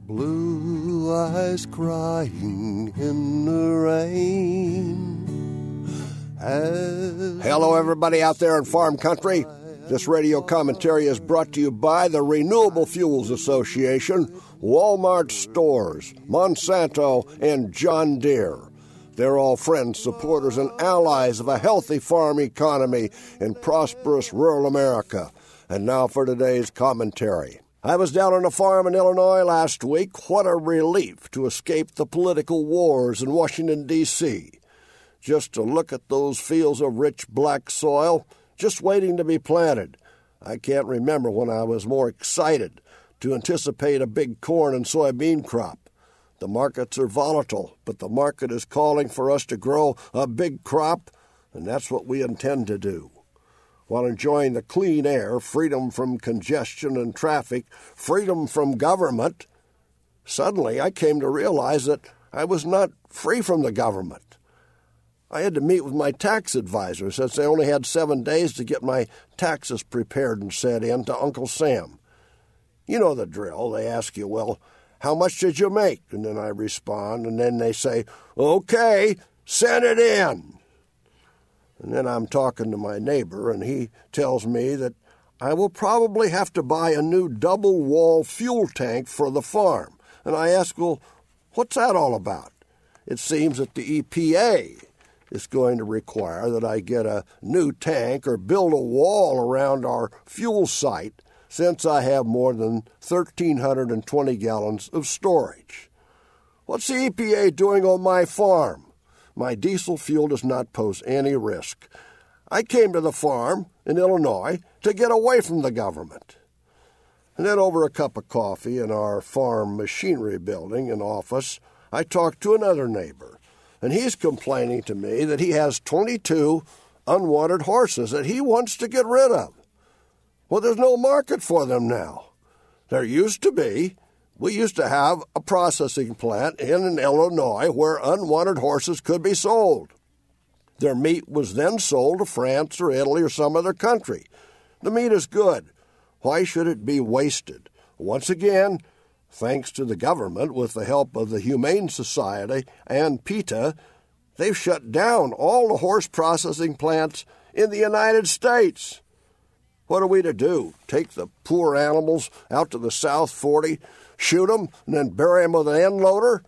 Blue eyes crying in the rain. Hello, everybody out there in farm country. This radio commentary is brought to you by the Renewable Fuels Association, Walmart Stores, Monsanto, and John Deere. They're all friends, supporters, and allies of a healthy farm economy in prosperous rural America. And now for today's commentary. I was down on a farm in Illinois last week. What a relief to escape the political wars in Washington, D.C. Just to look at those fields of rich black soil, just waiting to be planted. I can't remember when I was more excited to anticipate a big corn and soybean crop. The markets are volatile, but the market is calling for us to grow a big crop, and that's what we intend to do. While enjoying the clean air, freedom from congestion and traffic, freedom from government, suddenly I came to realize that I was not free from the government. I had to meet with my tax advisor since I only had 7 days to get my taxes prepared and sent in to Uncle Sam. You know the drill. They ask you, well, how much did you make? And then I respond, and then they say, okay, send it in. And then I'm talking to my neighbor, and he tells me that I will probably have to buy a new double-wall fuel tank for the farm. And I ask, well, what's that all about? It seems that the EPA is going to require that I get a new tank or build a wall around our fuel site since I have more than 1,320 gallons of storage. What's the EPA doing on my farm? My diesel fuel does not pose any risk. I came to the farm in Illinois to get away from the government. And then over a cup of coffee in our farm machinery building and office, I talked to another neighbor, and he's complaining to me that he has 22 unwanted horses that he wants to get rid of. Well, there's no market for them now. There used to be. We used to have a processing plant in Illinois where unwanted horses could be sold. Their meat was then sold to France or Italy or some other country. The meat is good. Why should it be wasted? Once again, thanks to the government, with the help of the Humane Society and PETA, they've shut down all the horse processing plants in the United States. What are we to do? Take the poor animals out to the South 40, shoot them, and then bury them with an end loader?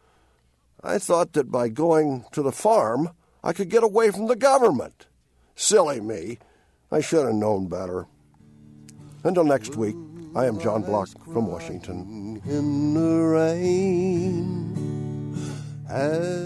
I thought that by going to the farm, I could get away from the government. Silly me. I should have known better. Until next week, I am John Block from Washington. In the rain.